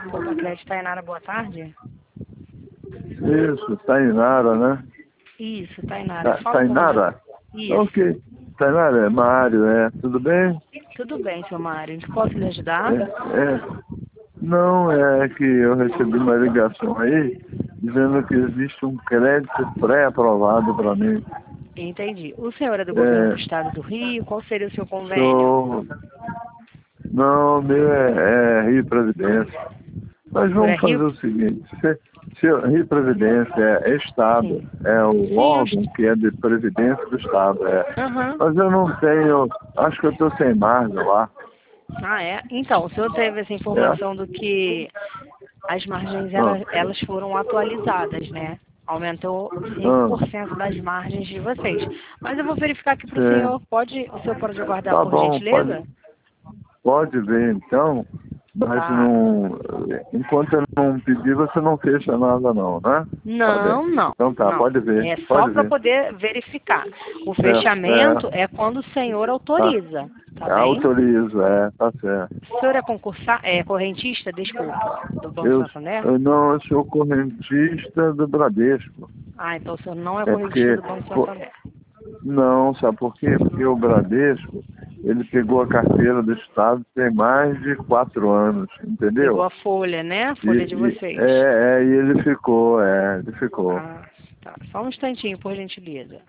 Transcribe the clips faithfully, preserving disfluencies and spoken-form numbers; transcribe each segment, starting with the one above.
Portocrédito, Tainara, boa tarde. Isso, Tainara, né? Isso, Tainara. Ta Fala Tainara? com Isso. Ok. Tainara, é Mário, é. Tudo bem? Tudo bem, seu Mário. Posso lhe ajudar? É, é. Não, é que eu recebi uma ligação aí dizendo que existe um crédito pré-aprovado para mim. Entendi. O senhor é do governo É, do estado do Rio? Qual seria o seu convênio? sou... Não, meu é, é Rio Previdência. Mas Por é vamos fazer Rio? o seguinte, se, se Rio Previdência é, é Estado, Sim. é o Sim, eu... órgão que é de Previdência do Estado, é. Aham. Mas eu não tenho, acho que eu estou sem margem lá. Ah, é? Então, o senhor teve essa É? informação do que as margens elas, Ah, elas foram atualizadas, né? Aumentou cinco ah, por cento das margens de vocês. Mas eu vou verificar aqui para o sim. senhor. Pode, o senhor pode aguardar, Tá por bom, gentileza? pode, pode ver então, mas Tá. não, enquanto eu não pedir, você não fecha nada não, né? Tá bem. Não, não, Então tá, não. pode ver, É só pode para ver. poder verificar. O É, fechamento é, é quando o senhor tá. autoriza, tá bem? Autorizo, é, tá certo. O senhor é concursar, é correntista, desculpa, do Banco Eu, Santander? eu não eu sou correntista do Bradesco. Ah, então o senhor não é É correntista porque, do Banco pô, Santander. não, sabe por quê? Porque o Bradesco, ele pegou a carteira do Estado tem mais de quatro anos, Pegou entendeu? a folha, né? A E, folha de e vocês. é, é, e ele ficou, é, ele ficou. Ah, tá. Só um instantinho, por gentileza.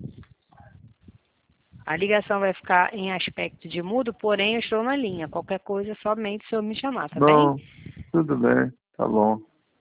A ligação vai ficar em aspecto de mudo, porém eu estou na linha. Qualquer coisa, somente se eu me chamar, tá bem? Não, tudo bem, tá bom.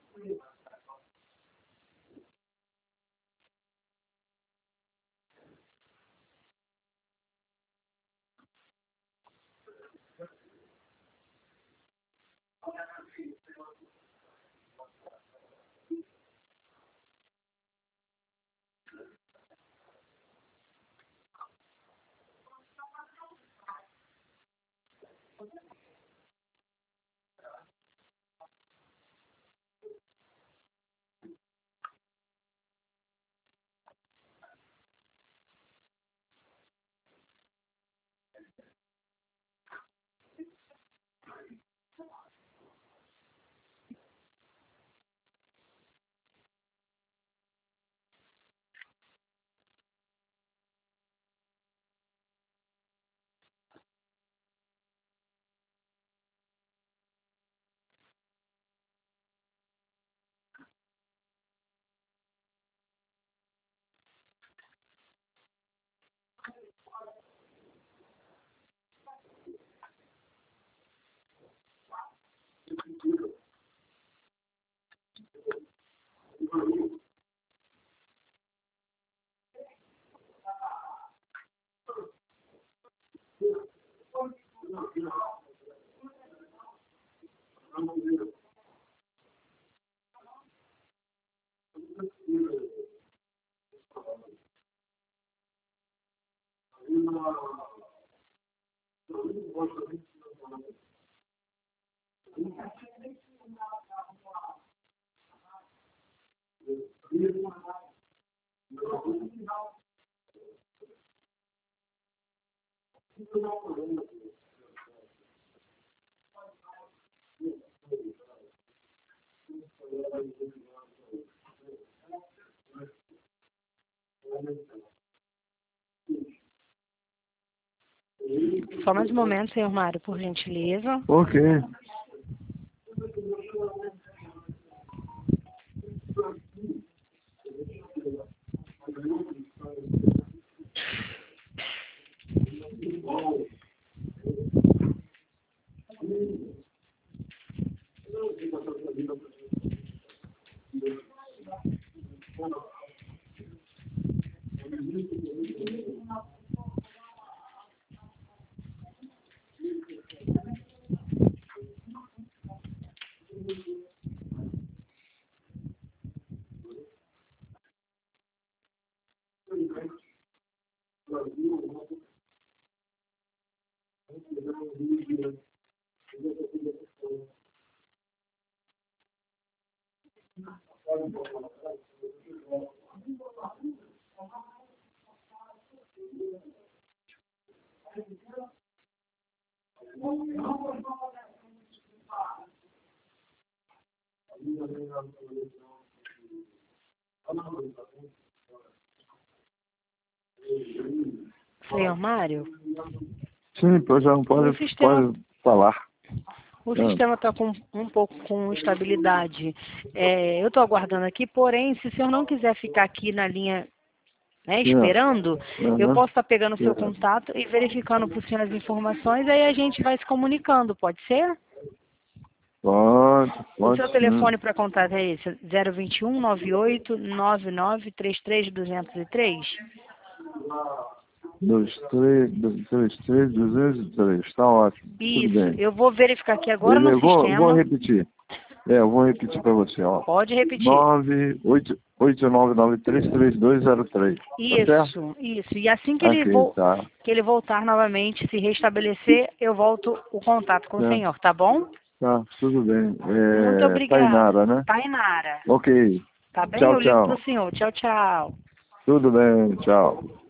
Só mais um momento, senhor Mário, por gentileza. Ok. Senhor Mário? Sim, pois não, pode, O sistema- pode falar. O Ah. sistema está com um pouco com instabilidade. É, eu estou aguardando aqui, porém, se o senhor não quiser ficar aqui na linha, né, esperando, Uhum. eu posso estar pegando o seu Uhum. contato e verificando por senhor as informações, aí a gente vai se comunicando, pode ser? Pode, O pode seu sim. telefone para contato é esse, zero vinte e um, noventa e oito, noventa e nove, trinta e três, duzentos e três? dois, três, dois, três, três, duzentos e três, tá ótimo. Tudo Isso, bem. eu vou verificar aqui agora Ele- no eu vou, sistema. vou repetir. É, eu vou repetir para você, ó. Pode repetir. nove oito oito nove nove três três dois zero três. Tá certo? Isso, isso. E assim que ele, Ok, vo- tá. que ele voltar novamente, se restabelecer, eu volto o contato com o Tá. senhor, tá bom? Tá, tudo bem. Muito É, obrigada. Tainara, né? Tainara. Ok. Tá bem? Tchau, Eu ligo pro tchau. senhor. Tchau, tchau. Tudo bem, tchau.